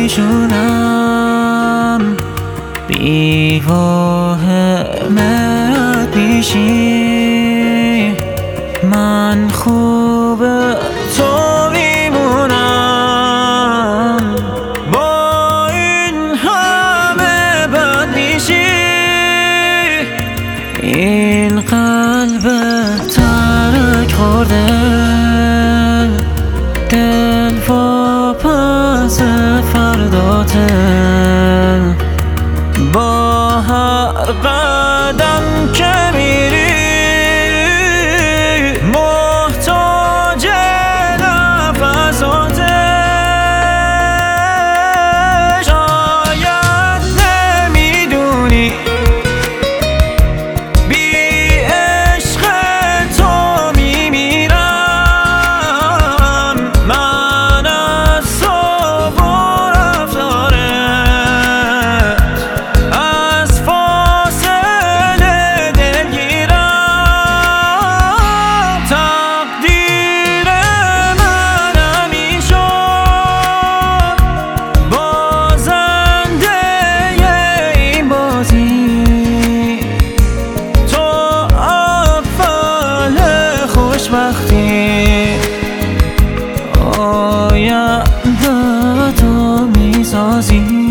میشونم بی واهمت میشی من خوب تو میمونم با این همه بد میشی این قلب ترک خورده دل واپس فرداته با هر قدم که میری محتاج نفساته شاید نمیدونی بی عشق تو میمیرم من از تو و رفتارت از فاصله دلگیرم تقدیر من همین شد بازنده این بازی تو اول خوشبختی آینده تو میسازی